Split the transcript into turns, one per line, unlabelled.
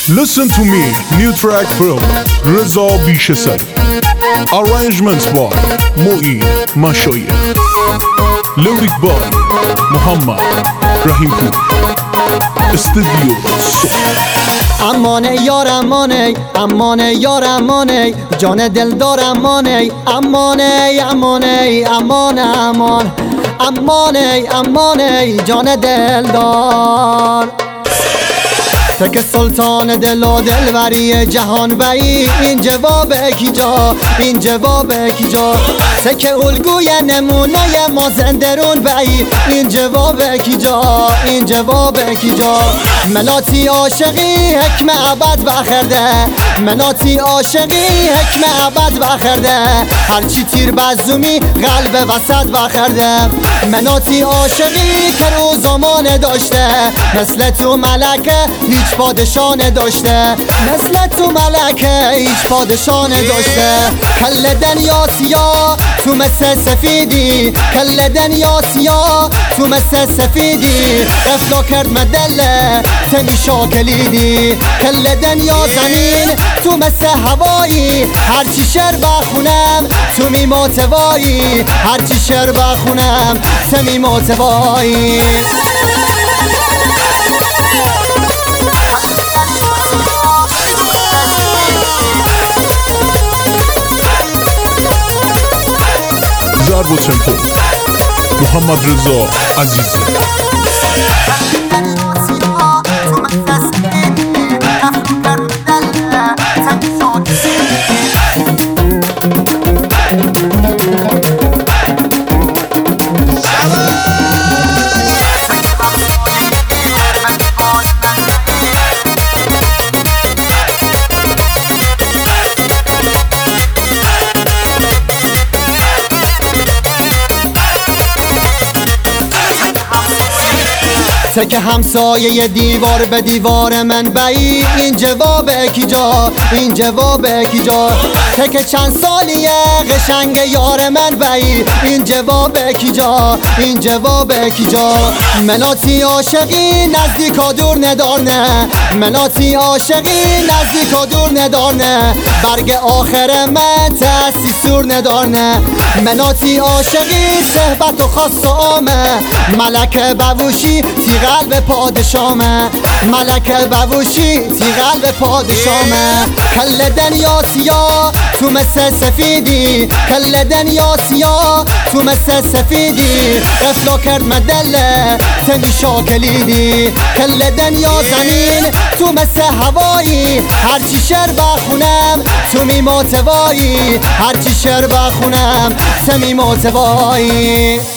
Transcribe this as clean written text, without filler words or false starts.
Listen to me, new track from Reza Bishesari. Arrangements by Moin Mashoye. Lyric by Muhammad Rahimpour. Studio
امانه یار امانه امانه یار امانه جان دل دار امانه امانه امانه امان امان امانه امانه جان دل دار تک سلطان دل و دلبری جهان بایی این جواب کجا این جواب کجا تک الگوی نمونه ما زندرون بایی این جواب کجا این جواب کجا مناتی عاشقی حکم ابد بخرده مناتی عاشقی حکم ابد بخرده هرچی تیر بزومی قلب وسط بخرده مناتی عاشقی که رو زمان داشته مثل تو ملکه هیچ پادشاه نداشته مثل تو ملکه هیچ پادشاه نداشته کل دنیا سیاه تو مثل سفیدی کل دنیا سیاه تو مثل سفیدی افلا کرد مدله سمی شاکلیدی کل دنیا زمین تو مثل هوایی هرچی شعر بخونم تو می ماتوایی هرچی شعر بخونم سمی ماتوایی
ضرب و تمپو محمد رضا عزیزی تک همسایه دیوار به دیوار من بایی این جواب کجا این جواب کجا تک چند سالیه قشنگ یار من بایی این جواب کجا این جواب کجا مناتی عاشقی نزدیکا دور ندارنه مناتی عاشقی نزدیکا دور ندارنه برگ آخر من تأسی سور ندارنه مناتی عاشقی صحبت و خاص و آمه ملک بوشی تی قلب پادشامه ملک بوشی تی قلب پادشامه کل دنیا سیاه تو مثل سفیدی کل دنیا سیاه تو مثل سفیدی افلا کرد مدله سمی شاکلیدی کل دنیا زمین تو مثل هوایی هرچی شعر بخونم تو می ماتوایی هرچی شعر بخونم سمی ماتوایی